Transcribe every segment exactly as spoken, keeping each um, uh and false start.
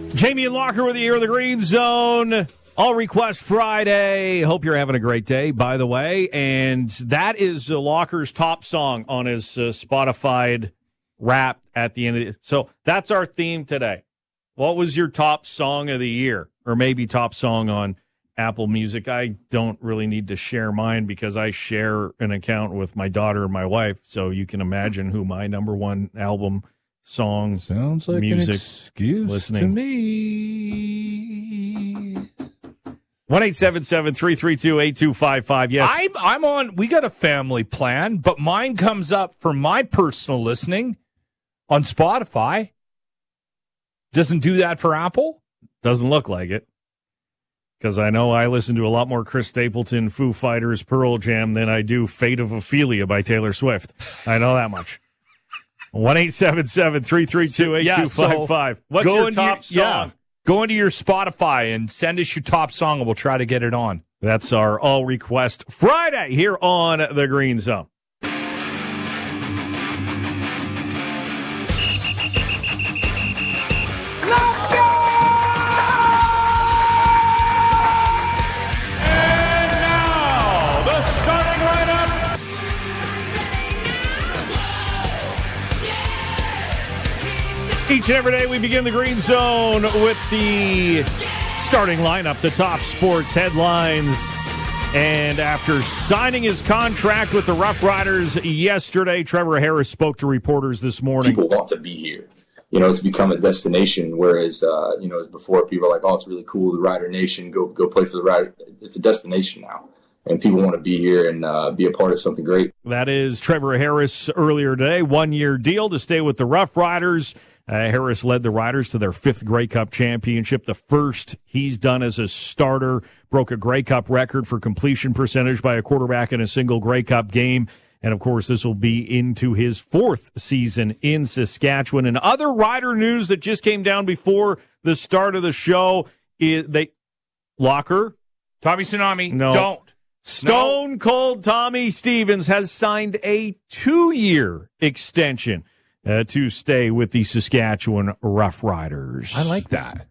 Jamie and Locker with you here in the Green Zone. All Request Friday. Hope you're having a great day, by the way. And that is uh, Locker's top song on his uh, Spotify rap at the end of it. So that's our theme today. What was your top song of the year? Or maybe top song on Apple Music? I don't really need to share mine because I share an account with my daughter and my wife. So you can imagine who my number one album song sounds like music an excuse listening to me. one eight seven seven, three three two, eight two five five. Yes. I'm I'm on we got a family plan, but mine comes up for my personal listening on Spotify. Doesn't do that for Apple? Doesn't look like it. Because I know I listen to a lot more Chris Stapleton, Foo Fighters, Pearl Jam than I do Fate of Ophelia by Taylor Swift. I know that much. one eight seven seven, three three two, eight two five five. What's go your top your, song? Yeah, go into your Spotify and send us your top song, and we'll try to get it on. That's our All Request Friday here on the Green Zone. Let's go! And now, the starting lineup. Each and every day we begin the Green Zone with the starting lineup, the top sports headlines. And after signing his contract with the Rough Riders yesterday, Trevor Harris spoke to reporters this morning. People want to be here. You know, it's become a destination, whereas, uh, you know, as before, people are like, oh, it's really cool, the Rider Nation, go go play for the Rider. It's a destination now, and people want to be here and uh, be a part of something great. That is Trevor Harris earlier today, one-year deal to stay with the Rough Riders. Uh, Harris led the Riders to their fifth Grey Cup championship, the first he's done as a starter, broke a Grey Cup record for completion percentage by a quarterback in a single Grey Cup game. And, of course, this will be into his fourth season in Saskatchewan. And other Rider news that just came down before the start of the show is they Locker. Tommy Tsunami, no. don't. Stone no. Cold Tommy Stevens has signed a two-year extension uh, to stay with the Saskatchewan Rough Riders. I like that.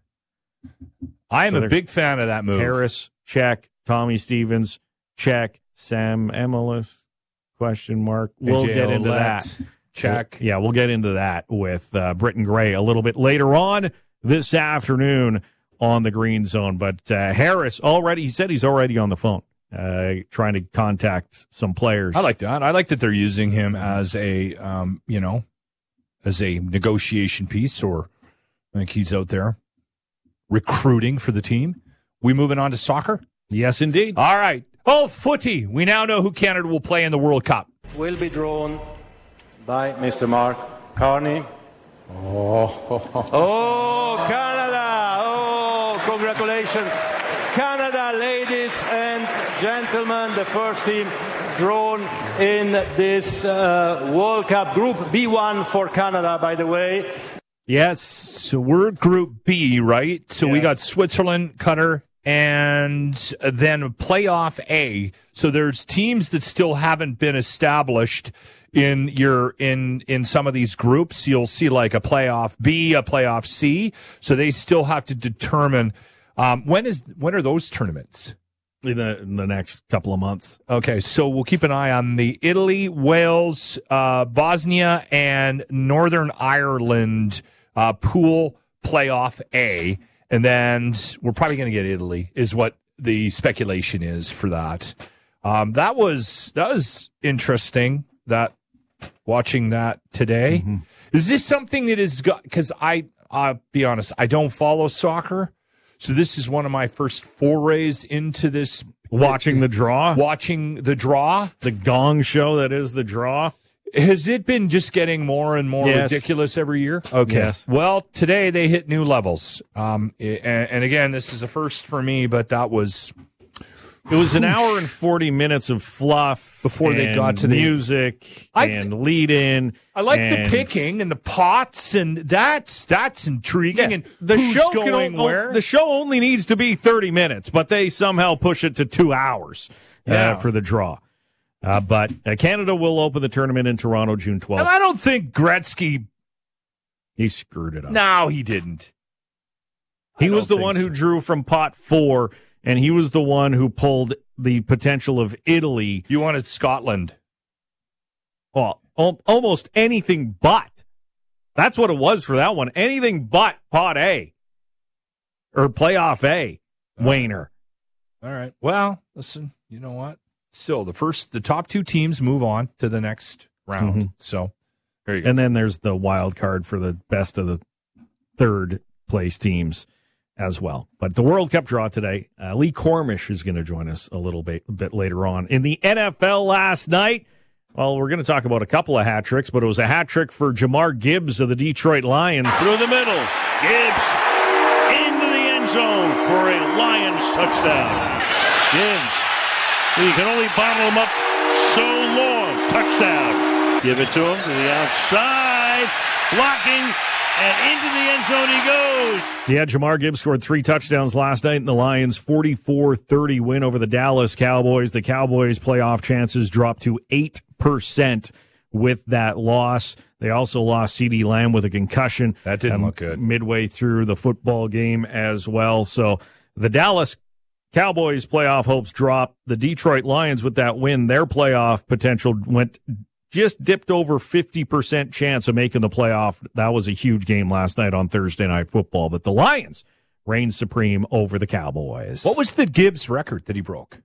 I am so a big fan of that move. Harris, check. Tommy Stevens, check. Sam Emilus. Question mark. We'll A J get into Olette, that. Check. We'll, yeah, we'll get into that with uh, Britton Gray a little bit later on this afternoon on the Green Zone. But uh, Harris already, he said he's already on the phone uh, trying to contact some players. I like that. I like that they're using him as a, um, you know, as a negotiation piece, or I think he's out there recruiting for the team. We moving on to soccer? Yes, indeed. All right. Oh, footy. We now know who Canada will play in the World Cup. Will be drawn by Mister Mark Carney. Oh, oh, Canada! Oh, congratulations. Canada, ladies and gentlemen, the first team drawn in this uh, World Cup. Group B one for Canada, by the way. Yes. So we're Group B, right? So yes. We got Switzerland, Qatar, and then playoff A. So there's teams that still haven't been established in your in in some of these groups. You'll see like a playoff B, a playoff C. So they still have to determine um, when is when are those tournaments? In the, in the next couple of months. Okay, so we'll keep an eye on the Italy, Wales, uh, Bosnia, and Northern Ireland uh, pool playoff A. And then we're probably going to get Italy, is what the speculation is for that. Um, that was that was interesting. That watching that today. Mm-hmm. Is this something that is because I I'll be honest, I don't follow soccer, so this is one of my first forays into this. Watching the draw, watching the draw, the gong show that is the draw. Has it been just getting more and more yes. ridiculous every year? Okay. Yes. Well, today they hit new levels. Um, and, and again, this is a first for me, but that was... It was an hour and forty minutes of fluff before they got to the music I, and lead in. I like and, the picking and the pots, and that's that's intriguing. Yeah, and the who's show going can, where? The show only needs to be thirty minutes, but they somehow push it to two hours uh, yeah. for the draw. Uh, but uh, Canada will open the tournament in Toronto June twelfth. And I don't think Gretzky... He screwed it up. No, he didn't. He was the one so. who drew from pot four, and he was the one who pulled the potential of Italy. You wanted Scotland. Well, al- almost anything but. That's what it was for that one. Anything but pot A or playoff A, uh, Wayner. All right. Well, listen, you know what? So the first, the top two teams move on to the next round. Mm-hmm. So there you go. And then there's the wild card for the best of the third place teams as well. But the World Cup draw today, uh, Lee Cormish is going to join us a little bit, a bit later on. In the N F L last night, well, we're going to talk about a couple of hat tricks, but it was a hat trick for Jamar Gibbs of the Detroit Lions. Through the middle, Gibbs into the end zone for a Lions touchdown. Gibbs, you can only bottle him up so long. Touchdown. Give it to him to the outside, blocking, and into the end zone he goes. Yeah, Jamar Gibbs scored three touchdowns last night in the Lions' forty-four thirty win over the Dallas Cowboys. The Cowboys' playoff chances dropped to eight percent with that loss. They also lost CeeDee Lamb with a concussion. That didn't um, look good. Midway through the football game as well. So the Dallas Cowboys' playoff hopes dropped. The Detroit Lions, with that win, their playoff potential went just dipped over fifty percent chance of making the playoff. That was a huge game last night on Thursday Night Football. But the Lions reigned supreme over the Cowboys. What was the Gibbs record that he broke?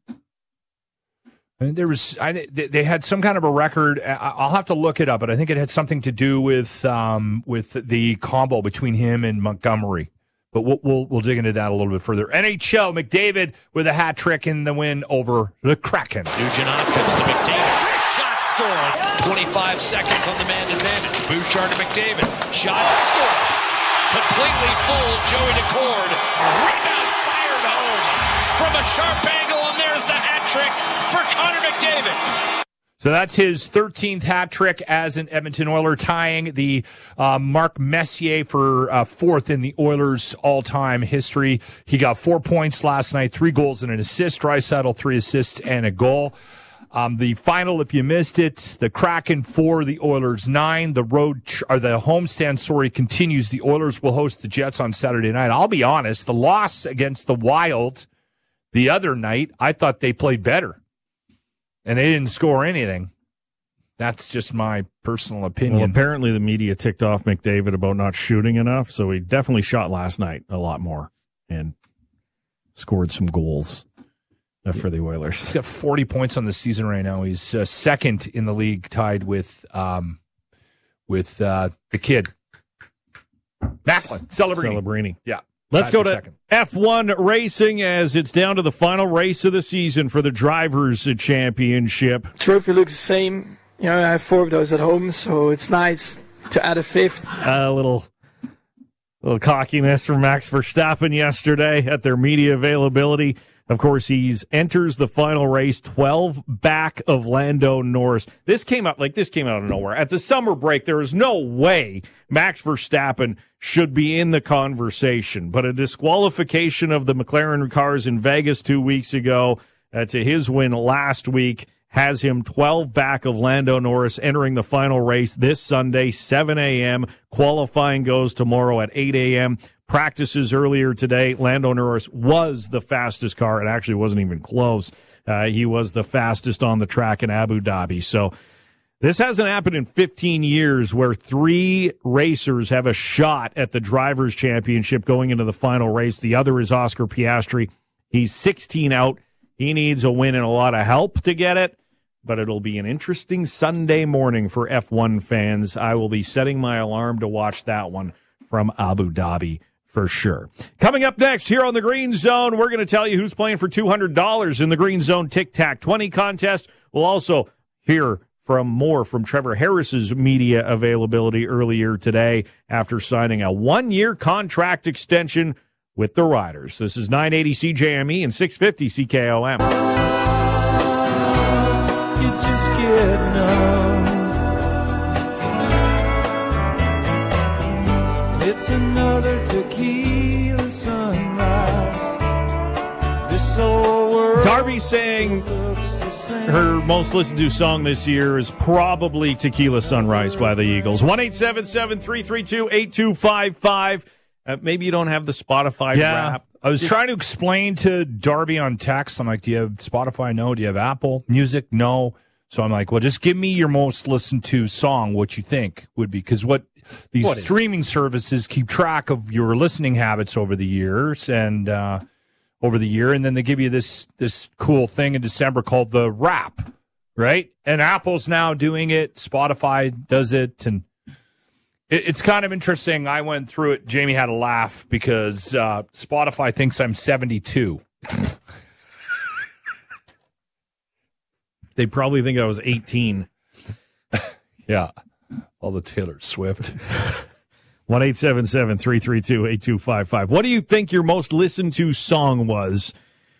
I mean, there was I, they had some kind of a record. I'll have to look it up, but I think it had something to do with um, with the combo between him and Montgomery. But we'll, we'll we'll dig into that a little bit further. N H L, McDavid with a hat trick in the win over the Kraken. Nugent Hopkins to McDavid. Shot scored. twenty-five seconds on the man advantage. Bouchard to McDavid. Shot scored. Completely full. Joey Decord. Rebound fired home from a sharp angle, and there's the hat trick for Connor McDavid. So that's his thirteenth hat trick as an Edmonton Oiler, tying the uh, Mark Messier for uh, fourth in the Oilers' all-time history. He got four points last night, three goals and an assist. Draisaitl, three assists and a goal. Um, the final, if you missed it, the Kraken four, the Oilers nine. The road or the homestand story continues. The Oilers will host the Jets on Saturday night. I'll be honest, the loss against the Wild the other night, I thought they played better. And they didn't score anything. That's just my personal opinion. Well, apparently the media ticked off McDavid about not shooting enough, so he definitely shot last night a lot more and scored some goals uh, for the Oilers. He's got forty points on the season right now. He's uh, second in the league, tied with um, with uh, the kid. Macklin. Celebrini. Celebrini. Yeah. Let's go to F one racing as it's down to the final race of the season for the Drivers' Championship. Trophy looks the same. You know, I have four of those at home, so it's nice to add a fifth. A uh, little, little cockiness from Max Verstappen yesterday at their media availability. Of course, he enters the final race twelve back of Lando Norris. This came out like this came out of nowhere. At the summer break, there is no way Max Verstappen should be in the conversation. But a disqualification of the McLaren cars in Vegas two weeks ago uh, to his win last week has him twelve back of Lando Norris entering the final race this Sunday, seven a.m. Qualifying goes tomorrow at eight a.m. Practices earlier today. Lando Norris was the fastest car. It actually wasn't even close. Uh, he was the fastest on the track in Abu Dhabi. So this hasn't happened in fifteen years where three racers have a shot at the Drivers' Championship going into the final race. The other is Oscar Piastri. He's sixteen out. He needs a win and a lot of help to get it. But it'll be an interesting Sunday morning for F one fans. I will be setting my alarm to watch that one from Abu Dhabi for sure. Coming up next here on the Green Zone, we're going to tell you who's playing for two hundred dollars in the Green Zone Tic Tac twenty contest. We'll also hear from more from Trevor Harris's media availability earlier today after signing a one-year contract extension with the Riders. This is nine eighty C J M E and six fifty C K O M. You just get numb. It's another tequila sunrise. This old world. Darby saying her most listened to song this year is probably Tequila Sunrise by the Eagles. one eight seven seven, three three two, eight two five five. Uh, maybe you don't have the Spotify Yeah. Wrap. I was trying to explain to Darby on text. I'm like, do you have Spotify? No. Do you have Apple Music? No. So I'm like, well, just give me your most listened to song, what you think would be. Because what these What is- streaming services keep track of your listening habits over the years and uh, over the year. And then they give you this this cool thing in December called the Wrap, right? And Apple's now doing it. Spotify does it. And it, it's kind of interesting. I went through it. Jamie had a laugh because uh, Spotify thinks I'm seventy-two. They probably think I was eighteen. Yeah. All the Taylor Swift. one eight seven seven, three three two, eight two five five. What do you think your most listened to song was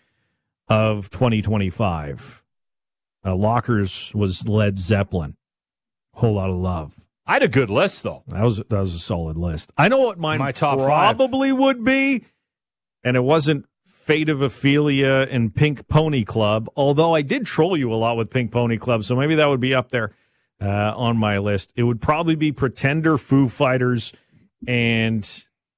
of twenty twenty-five? Uh, Lockers was Led Zeppelin. Whole Lot of Love. I had a good list, though. That was that was a solid list. I know what mine My top probably would be, and it wasn't Fate of Ophelia and Pink Pony Club, although I did troll you a lot with Pink Pony Club, so maybe that would be up there uh, on my list. It would probably be Pretender, Foo Fighters, and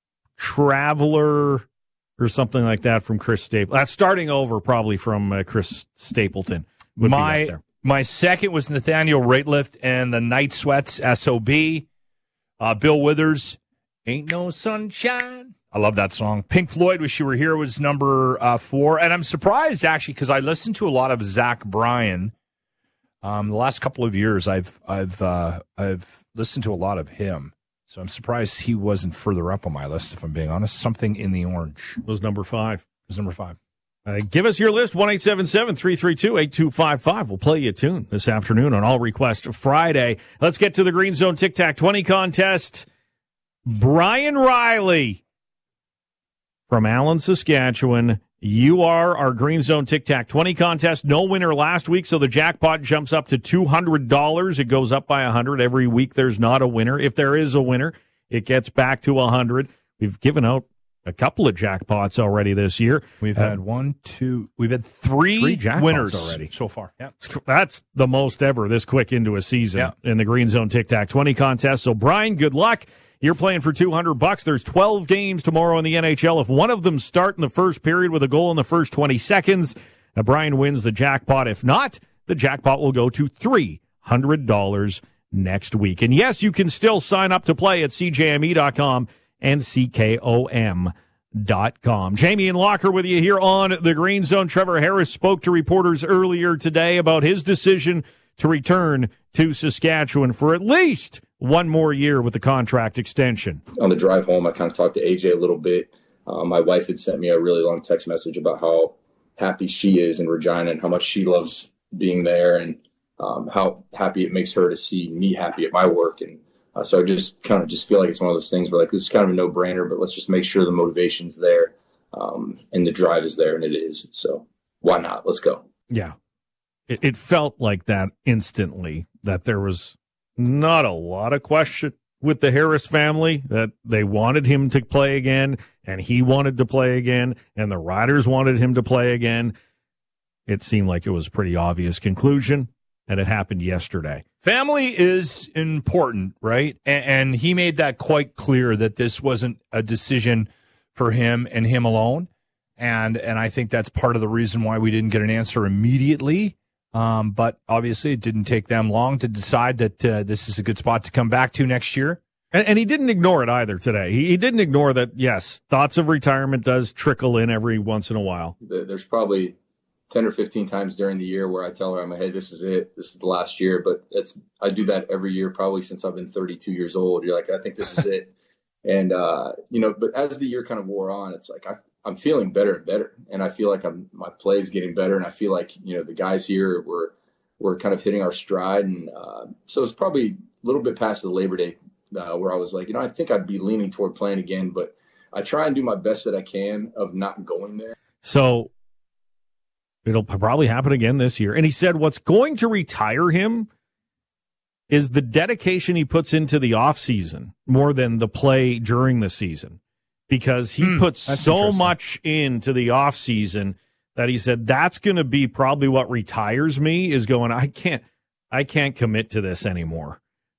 Traveler or something like that from Chris Stapleton. That's starting over probably from uh, Chris Stapleton. Would be up My there. my second was Nathaniel Rateliff and the Night Sweats, S O B. Uh, Bill Withers, Ain't No Sunshine. I love that song. Pink Floyd, Wish You Were Here, was number uh, four. And I'm surprised, actually, because I listened to a lot of Zach Bryan. Um, the last couple of years, I've I've uh, I've listened to a lot of him. So I'm surprised he wasn't further up on my list, if I'm being honest. Something in the Orange Was number five. was number five. Uh, give us your list, one eight seven seven, three three two, eight two five five. We'll play you a tune this afternoon on All Request Friday. Let's get to the Green Zone Tic Tac twenty contest. Brian Riley from Allen, Saskatchewan. You are our Green Zone Tic Tac twenty contest. No winner last week, so the jackpot jumps up to two hundred dollars. It goes up by one hundred dollars. Every week there's not a winner. If there is a winner, it gets back to one hundred dollars. We've given out a couple of jackpots already this year. We've Uh, had one, two, we've had three, Three jackpots winners already. so far. Yeah. That's the most ever this quick into a season Yeah. in the Green Zone Tic Tac twenty contest. So, Brian, good luck. You're playing for two hundred bucks. There's twelve games tomorrow in the N H L. If one of them start in the first period with a goal in the first twenty seconds, uh, Brian wins the jackpot. If not, the jackpot will go to three hundred dollars next week. And yes, you can still sign up to play at C J M E dot com and C K O M dot com. Jamie and Locker with you here on the Green Zone. Trevor Harris spoke to reporters earlier today about his decision to return to Saskatchewan for at least one more year with the contract extension. On the drive home, I kind of talked to A J a little bit. Uh, my wife had sent me a really long text message about how happy she is in Regina and how much she loves being there and um, how happy it makes her to see me happy at my work. And uh, so I just kind of just feel like it's one of those things where like this is kind of a no-brainer, but let's just make sure the motivation's there um, and the drive is there, and it is. So why not? Let's go. Yeah. It, it felt like that instantly, that there was not a lot of question with the Harris family, that they wanted him to play again, and he wanted to play again, and the Riders wanted him to play again. It seemed like it was a pretty obvious conclusion, and it happened yesterday. Family is important, right? And, and he made that quite clear that this wasn't a decision for him and him alone. And and I think that's part of the reason why we didn't get an answer immediately. Um, but obviously, it didn't take them long to decide that uh, this is a good spot to come back to next year. And, and he didn't ignore it either today. He, he didn't ignore that, yes, thoughts of retirement does trickle in every once in a while. There's probably ten or fifteen times during the year where I tell her, I'm like, hey, this is it. This is the last year. But it's I do that every year, probably since I've been thirty-two years old. You're like, I think this is it. And, uh, you know, but as the year kind of wore on, it's like I, I'm feeling better and better. And I feel like I'm, my play is getting better. And I feel like, you know, the guys here were, were kind of hitting our stride. And uh, so it's probably a little bit past the Labor Day uh, where I was like, you know, I think I'd be leaning toward playing again. But I try and do my best that I can of not going there. So it'll probably happen again this year. And he said what's going to retire him is the dedication he puts into the offseason more than the play during the season, because he Hmm, puts that's so interesting. much into the offseason that he said that's going to be probably what retires me, is going, I can't, I can't commit to this anymore.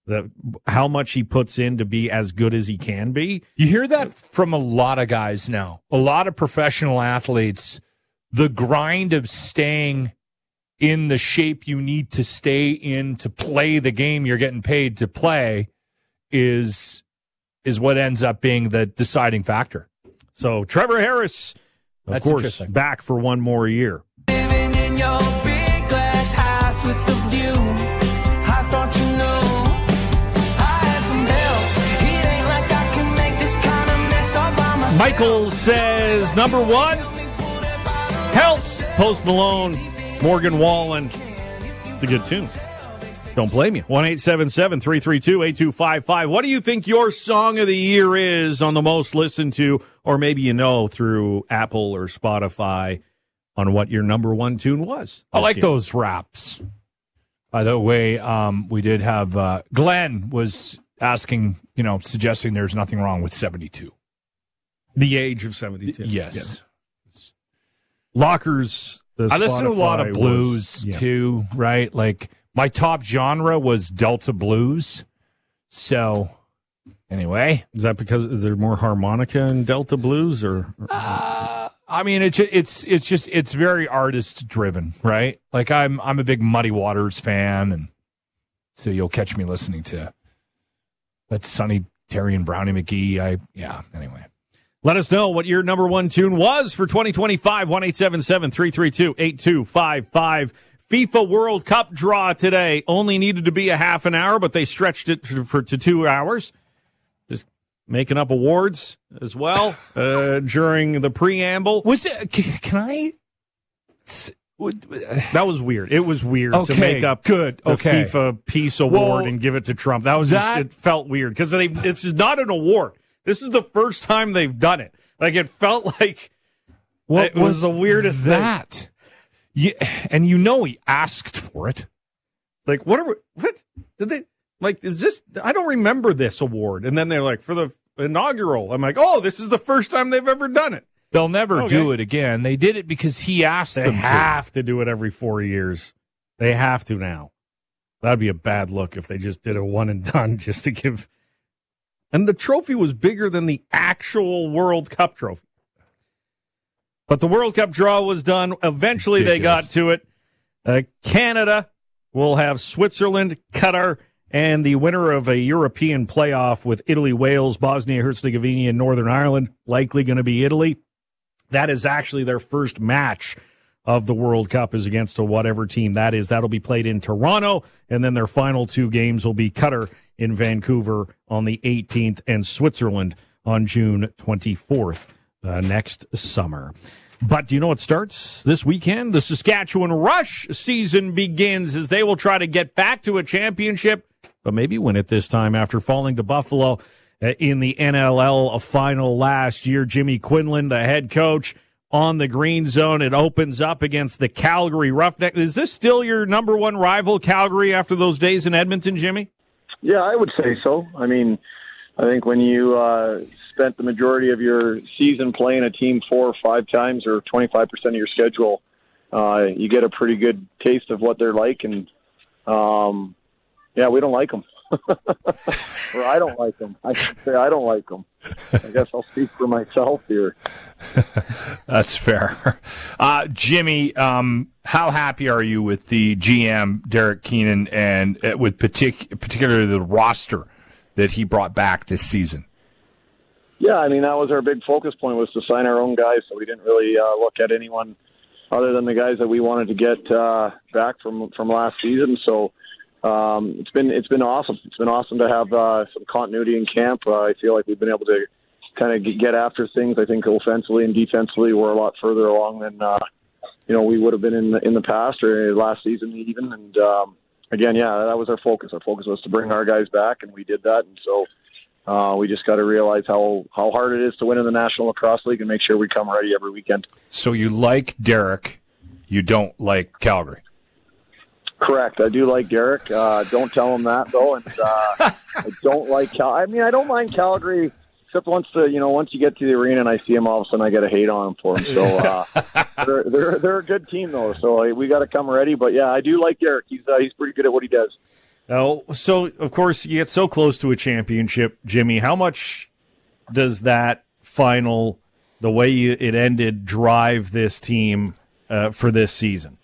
the how much he puts in to be as good as he can be. You hear that from a lot of guys now. A lot of professional athletes, the grind of staying in the shape you need to stay in to play the game you're getting paid to play is is what ends up being the deciding factor. So Trevor Harris, of That's course, back for one more year. Living in your big glass house with the view. I thought you knew I had some help. It ain't like I can make this kind of mess all by myself. Michael says, number one, Help, Post Malone, Morgan Wallen. It's a good tune. Don't blame you. one eight seven seven, three three two, eight two five five. What do you think your song of the year is on the most listened to, or maybe you know through Apple or Spotify on what your number one tune was? I like year? those raps. By the way, um, we did have uh, Glenn was asking, you know, suggesting there's nothing wrong with seventy-two. The age of seventy-two. Yes. yes. Lockers. I listen to a lot of Spotify blues was, yeah. too, right? Like my top genre was Delta blues. So anyway, is that because is there more harmonica in Delta blues, or? or uh, I mean, it's it's it's just it's very artist driven, right? Like I'm I'm a big Muddy Waters fan, and so you'll catch me listening to that Sonny Terry and Brownie McGee. I yeah. Anyway. Let us know what your number one tune was for twenty twenty-five. one eight seven seven, three three two, eight two five five. FIFA World Cup draw today. Only needed to be a half an hour, but they stretched it for, for to two hours. Just making up awards as well uh, during the preamble. Was it? Can I? That was weird. It was weird okay, to make up good. the okay. FIFA Peace Award well, and give it to Trump. That was that, just, it felt weird because it's not an award. This is the first time they've done it. Like, it felt like what it was, was the weirdest that? thing. Yeah, and you know he asked for it. Like, what are we, what did they like? Is this? I don't remember this award. And then they're like, for the inaugural. I'm like, oh, this is the first time they've ever done it. They'll never okay. do it again. They did it because he asked they them to. They have to do it every four years. They have to now. That'd be a bad look if they just did a one and done just to give. And the trophy was bigger than the actual World Cup trophy. But the World Cup draw was done. Eventually Ridiculous. They got to it. Uh, Canada will have Switzerland, Qatar, and the winner of a European playoff with Italy, Wales, Bosnia, Herzegovina, and Northern Ireland, likely going to be Italy. That is actually their first match of the World Cup is against a whatever team that is. That'll be played in Toronto, and then their final two games will be Qatar in Vancouver on the eighteenth and Switzerland on June twenty-fourth uh, next summer. But do you know what starts this weekend? The Saskatchewan Rush season begins as they will try to get back to a championship, but maybe win it this time after falling to Buffalo uh, in the N L L final last year. Jimmy Quinlan, the head coach, on the green zone. It opens up against the Calgary Roughnecks. Is this still your number one rival, Calgary, after those days in Edmonton, Jimmy? Yeah, I would say so. I mean, I think when you uh, spent the majority of your season playing a team four or five times or twenty-five percent of your schedule, uh, you get a pretty good taste of what they're like. And, um, yeah, we don't like them. Or I don't like them. I should say I don't like them. I guess I'll speak for myself here. That's fair. Uh, Jimmy, um, how happy are you with the G M, Derek Keenan, and uh, with partic- particularly the roster that he brought back this season? Yeah, I mean, that was our big focus point, was to sign our own guys, so we didn't really uh, look at anyone other than the guys that we wanted to get uh, back from, from last season. So um, it's been it's been awesome. It's been awesome to have uh, some continuity in camp. Uh, I feel like we've been able to kind of get after things. I think offensively and defensively we're a lot further along than uh, you know we would have been in the, in the past or last season even. And um, again, yeah, that was our focus. Our focus was to bring our guys back, and we did that. And so uh, we just got to realize how how hard it is to win in the National Lacrosse League and make sure we come ready every weekend. So you like Derek, you don't like Calgary. Correct. I do like Derek. Uh, don't tell him that though. And uh, I don't like Cal. I mean, I don't mind Calgary, except once the you know once you get to the arena and I see him, all of a sudden I get a hate on him for him. So uh, they're they're they're a good team though. So we got to come ready. But yeah, I do like Derek. He's uh, he's pretty good at what he does. Oh, so of course you get so close to a championship, Jimmy. How much does that final, the way you, it ended, drive this team uh, for this season?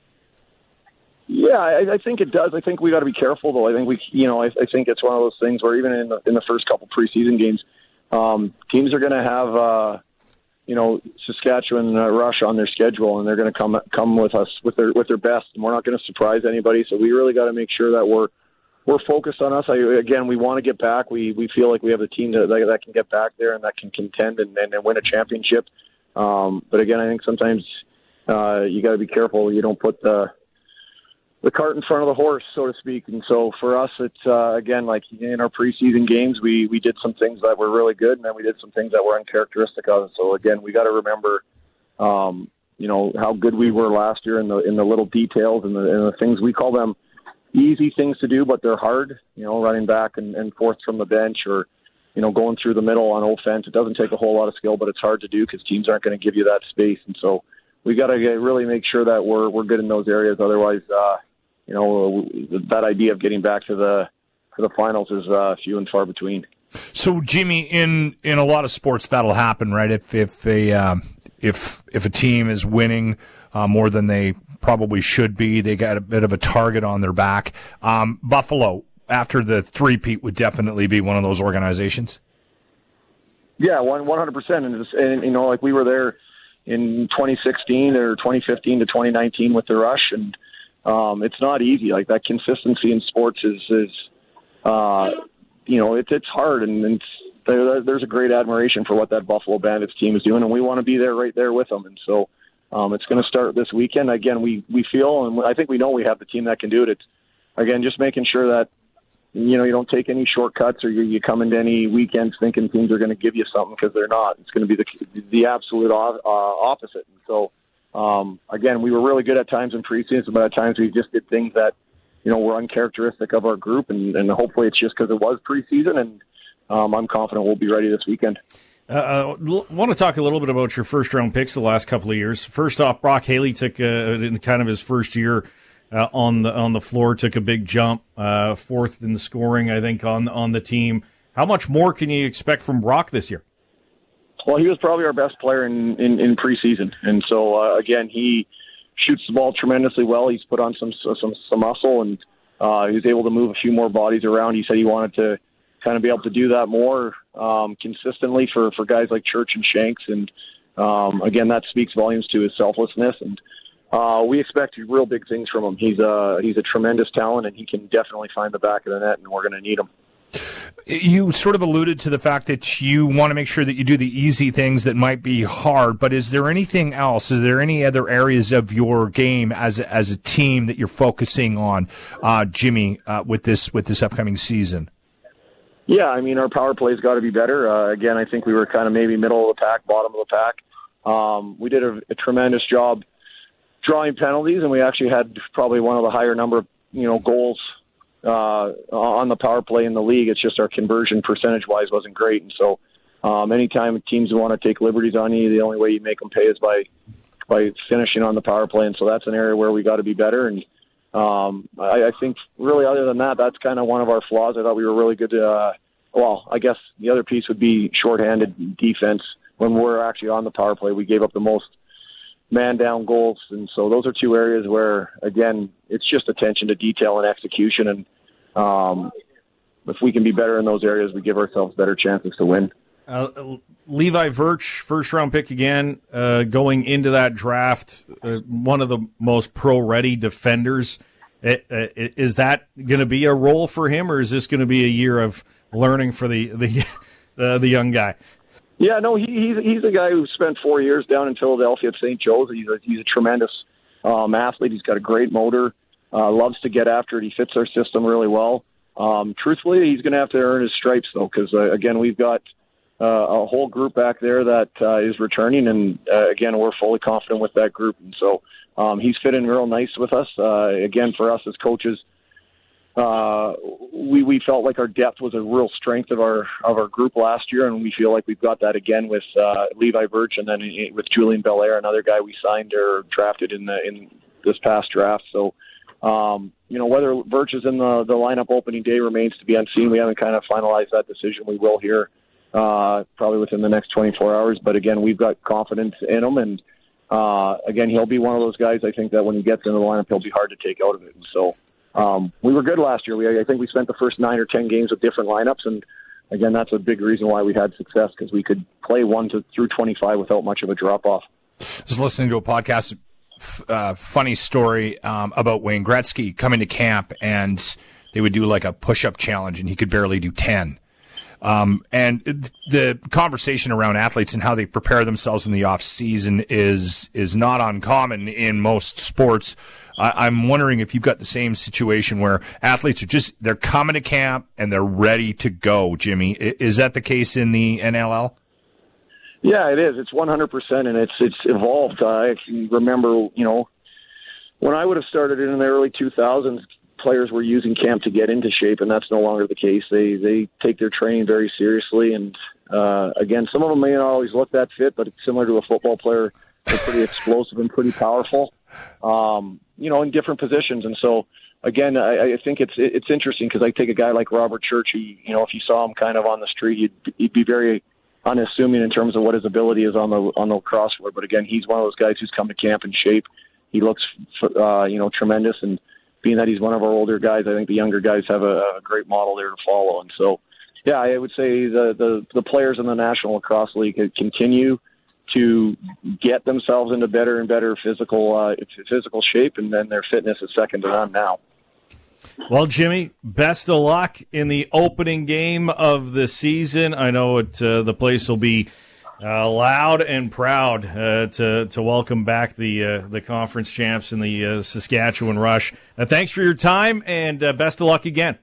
Yeah, I, I think it does. I think we got to be careful, though. I think we, you know, I, I think it's one of those things where even in the, in the first couple preseason games, um, teams are going to have, uh, you know, Saskatchewan uh, Rush on their schedule, and they're going to come come with us with their with their best, and we're not going to surprise anybody. So we really got to make sure that we're we're focused on us. I, again, we want to get back. We we feel like we have a team that that, that can get back there and that can contend and, and, and win a championship. Um, but again, I think sometimes uh, you got to be careful. You don't put the the cart in front of the horse, so to speak. And so for us, it's, uh, again, like in our preseason games, we, we did some things that were really good, and then we did some things that were uncharacteristic of it. So again, we got to remember, um, you know, how good we were last year in the, in the little details and the, and the things, we call them easy things to do, but they're hard, you know, running back and, and forth from the bench, or, you know, going through the middle on offense. It doesn't take a whole lot of skill, but it's hard to do because teams aren't going to give you that space. And so we got to really make sure that we're, we're good in those areas. Otherwise, uh, you know, that idea of getting back to the to the finals is uh, few and far between. So, Jimmy, in, in a lot of sports, that'll happen, right? If if a um, if if a team is winning uh, more than they probably should be, they got a bit of a target on their back. Um, Buffalo, after the three-peat, would definitely be one of those organizations. Yeah, one one hundred percent, and, and you know, like we were there in twenty sixteen or twenty fifteen to twenty nineteen with the Rush, and Um, it's not easy. Like that consistency in sports is, is uh, you know, it's it's hard, and, and there, there's a great admiration for what that Buffalo Bandits team is doing, and we want to be there right there with them. And so um, it's going to start this weekend. Again, we we feel, and I think we know we have the team that can do it. It's again just making sure that you know you don't take any shortcuts, or you, you come into any weekends thinking teams are going to give you something, because they're not. It's going to be the the absolute uh, opposite. And so. Um, again, we were really good at times in preseason, but at times we just did things that, you know, were uncharacteristic of our group, and, and hopefully it's just because it was preseason, and um, I'm confident we'll be ready this weekend. I uh, uh, want to talk a little bit about your first-round picks the last couple of years. First off, Brock Haley took uh, in kind of his first year uh, on the on the floor, took a big jump, uh, fourth in the scoring, I think, on on the team. How much more can you expect from Brock this year? Well, he was probably our best player in, in, in preseason. And so, uh, again, he shoots the ball tremendously well. He's put on some some, some muscle, and uh, he was able to move a few more bodies around. He said he wanted to kind of be able to do that more um, consistently for, for guys like Church and Shanks. And, um, again, that speaks volumes to his selflessness. And uh, we expect real big things from him. He's a, he's a tremendous talent, and he can definitely find the back of the net, and we're going to need him. You sort of alluded to the fact that you want to make sure that you do the easy things that might be hard, but is there anything else? Is there any other areas of your game as as a team that you're focusing on, uh, Jimmy, uh, with this with this upcoming season? Yeah, I mean, our power play's got to be better. Uh, again, I think we were kind of maybe middle of the pack, bottom of the pack. Um, we did a, a tremendous job drawing penalties, and we actually had probably one of the higher number of you know goals Uh, on the power play in the league. It's just our conversion percentage-wise wasn't great. And so um, anytime teams want to take liberties on you, the only way you make them pay is by by finishing on the power play. And so that's an area where we got to be better. And um, I, I think really other than that, that's kind of one of our flaws. I thought we were really good. To, uh, well, I guess the other piece would be shorthanded defense. When we're actually on the power play, we gave up the most man-down goals. And so those are two areas where, again, it's just attention to detail and execution. And um, if we can be better in those areas, we give ourselves better chances to win. Uh, Levi Virch, first-round pick again, uh, going into that draft, uh, one of the most pro-ready defenders. It, uh, is that going to be a role for him, or is this going to be a year of learning for the the, uh, the young guy? Yeah, no, he, he's he's a guy who spent four years down in Philadelphia at Saint Joe's. He's a, he's a tremendous um, athlete. He's got a great motor, uh, loves to get after it. He fits our system really well. Um, truthfully, he's going to have to earn his stripes, though, because, uh, again, we've got uh, a whole group back there that uh, is returning, and, uh, again, we're fully confident with that group. And so um, he's fit in real nice with us. Uh, again, for us as coaches, Uh, we, we felt like our depth was a real strength of our of our group last year, and we feel like we've got that again with uh, Levi Virch, and then with Julian Belair, another guy we signed or drafted in the in this past draft. So um, you know, whether Birch is in the, the lineup opening day remains to be unseen. We haven't kind of finalized that decision. We will hear uh, probably within the next twenty-four hours. But, again, we've got confidence in him. And, uh, again, he'll be one of those guys, I think, that when he gets into the lineup, he'll be hard to take out of it. And so um, we were good last year. We, I think we spent the first nine or ten games with different lineups. And, again, that's a big reason why we had success, because we could play one to through twenty-five without much of a drop-off. I was listening to a podcast, uh, funny story um, about Wayne Gretzky coming to camp, and they would do like a push-up challenge, and he could barely do ten. Um, and the conversation around athletes and how they prepare themselves in the off season is is not uncommon in most sports. I, I'm wondering if you've got the same situation where athletes are just they're coming to camp and they're ready to go. Jimmy, is that the case in the N L L? Yeah, it is. It's one hundred percent, and it's it's evolved. I can remember, you know, when I would have started in the early two thousands, players were using camp to get into shape, and that's no longer the case. They they take their training very seriously, and uh, again, some of them may not always look that fit, but it's similar to a football player. They're pretty explosive and pretty powerful, um, you know, in different positions. And so, again, I, I think it's it's interesting because I take a guy like Robert Church. He, you know, if you saw him kind of on the street, he'd, he'd be very unassuming in terms of what his ability is on the on the crossword. But again, he's one of those guys who's come to camp in shape. He looks, uh, you know, tremendous, and being that he's one of our older guys, I think the younger guys have a, a great model there to follow. And so, yeah, I would say the, the, the players in the National Lacrosse League continue to get themselves into better and better physical uh, physical shape, and then their fitness is second to none now. Well, Jimmy, best of luck in the opening game of the season. I know it, uh, the place will be uh, loud and proud uh, to to welcome back the uh, the conference champs in the uh, Saskatchewan Rush. Uh, thanks for your time, and uh, best of luck again.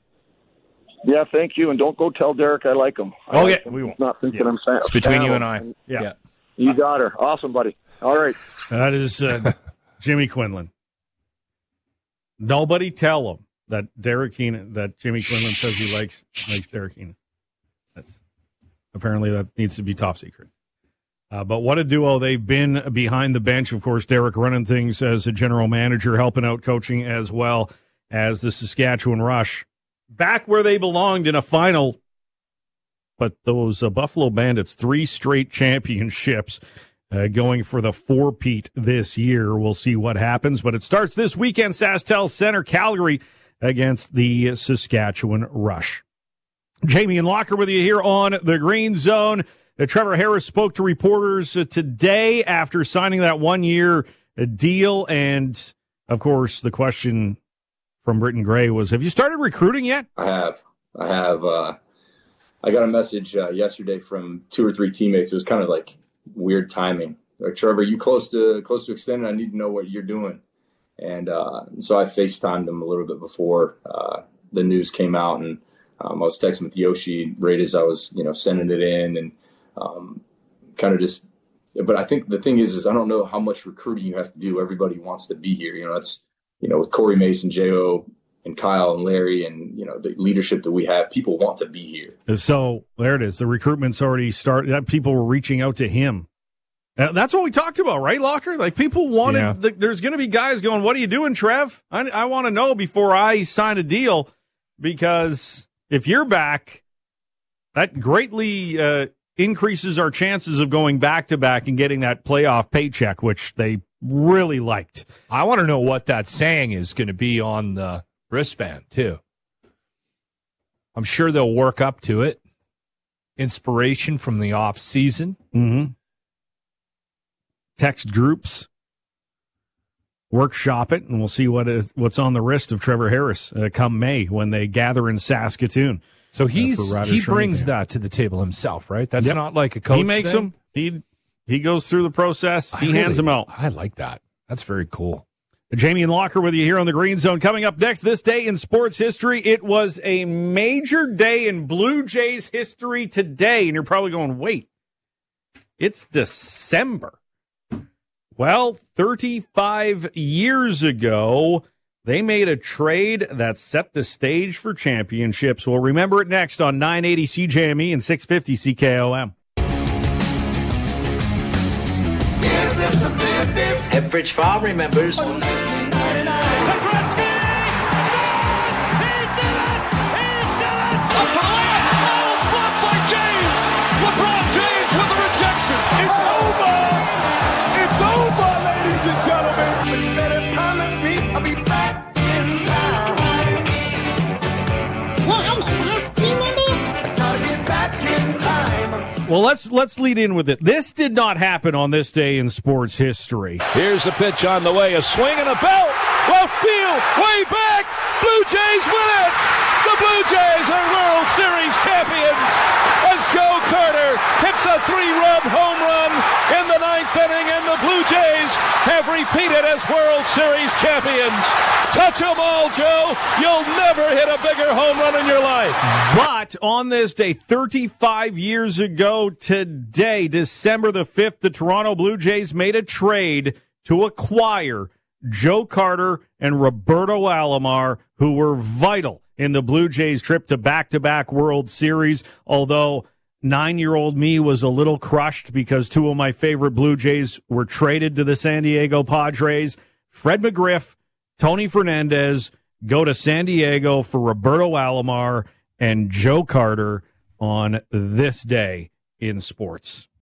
Yeah, thank you, and don't go tell Derek I like him. I Oh, like yeah, him. we won't. He's not thinking Yeah. I'm saying. It's between you and I. Yeah. Yeah. You got her. Awesome, buddy. All right. That is uh, Jimmy Quinlan. Nobody tell him that Derek Keenan, that Jimmy Quinlan says he likes likes Derek Keenan. That's apparently that needs to be top secret. Uh, but what a duo they've been behind the bench. Of course, Derek running things as a general manager, helping out coaching as well as the Saskatchewan Rush. Back where they belonged in a final. But those uh, Buffalo Bandits, three straight championships, uh, going for the four-peat this year. We'll see what happens. But it starts this weekend, SaskTel Center, Calgary, against the Saskatchewan Rush. Jamie and Locker with you here on the Green Zone. Uh, Trevor Harris spoke to reporters uh, today after signing that one-year uh, deal. And, of course, the question from Britton Gray was, have you started recruiting yet? I have. I have. Uh, I got a message uh, yesterday from two or three teammates. It was kind of like weird timing. Like, Trevor, you close to close to extending? I need to know what you're doing. And uh, so I FaceTimed them a little bit before uh, the news came out, and um, I was texting with Yoshi right as I was, you know, sending it in, and um, kind of just. But I think the thing is, is I don't know how much recruiting you have to do. Everybody wants to be here. You know, that's you know with Corey Mason, J O, and Kyle and Larry, and you know the leadership that we have. People want to be here. So there it is. The recruitment's already started. People were reaching out to him. Uh, that's what we talked about, right, Locker? Like, people wanted, Yeah. the, there's going to be guys going, what are you doing, Trev? I, I want to know before I sign a deal, because if you're back, that greatly uh, increases our chances of going back-to-back and getting that playoff paycheck, which they really liked. I want to know what that saying is going to be on the wristband, too. I'm sure they'll work up to it. Inspiration from the off season. Mm-hmm. Text groups, workshop it, and we'll see what is what's on the wrist of Trevor Harris uh, come May when they gather in Saskatoon. So he's Uh, for Riders he training brings camp. that to the table himself, right? That's Yep. not like a coach He makes thing? them. He he goes through the process. I He hands really- them out. I like that. That's very cool. Jamie and Locker with you here on the Green Zone. Coming up next, this day in sports history. It was a major day in Blue Jays history today. And you're probably going, wait, it's December. Well, thirty-five years ago, they made a trade that set the stage for championships. We'll remember it next on nine eighty C J M E and six fifty C K O M. Epbridge Farm remembers. To Gretzky! over. It's over, ladies and gentlemen. But you better promise me I'll be back in time. I gotta get back in time. Well, let's let's lead in with it. This did not happen on this day in sports history. Here's a pitch on the way, a swing and a belt. Left field, way back. Blue Jays win it. The Blue Jays are World Series champions as Joe Carter hits a three-run home run in the ninth inning, and the Blue Jays have repeated as World Series champions. Touch them all, Joe. You'll never hit a bigger home run in your life. But on this day, thirty-five years ago today, December the fifth, the Toronto Blue Jays made a trade to acquire Joe Carter and Roberto Alomar, who were vital in the Blue Jays' trip to back-to-back World Series, although nine-year-old me was a little crushed because two of my favorite Blue Jays were traded to the San Diego Padres. Fred McGriff, Tony Fernandez go to San Diego for Roberto Alomar and Joe Carter on this day in sports.